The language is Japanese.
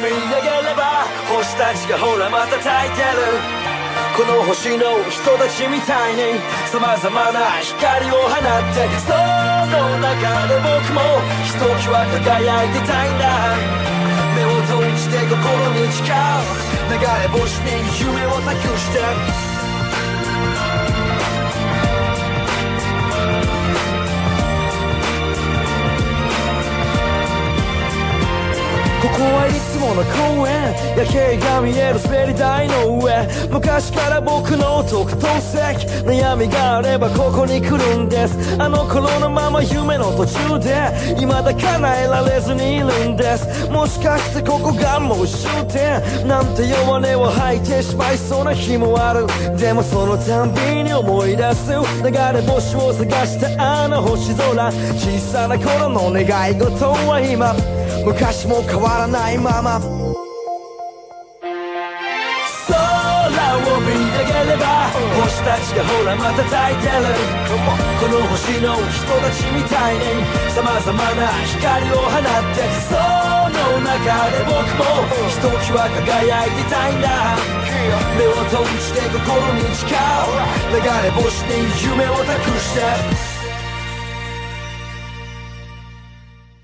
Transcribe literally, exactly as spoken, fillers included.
見上げれば星たちがほらまた焚いてるこの星の人たちみたいに様々な光を放ってその中で僕もひときわ輝いてたいんだ目を閉じて心に誓う流れ星に夢を託してここはいつもの公園夜景が見える滑り台の上昔から僕の特等席悩みがあればここに来るんですあの頃のまま夢の途中で未だ叶えられずにいるんですもしかしてここがもう終点なんて弱音を吐いてしまいそうな日もあるでもそのたんびに思い出す流れ星を探したあの星空小さな頃の願い事は今昔も変わらないまま空を見上げれば星たちがほらまた焚いてるこの星の人たちみたいに様々な光を放ってその中で僕もひときわ輝いてたいんだ目を閉じて心に誓う流れ星に夢を託して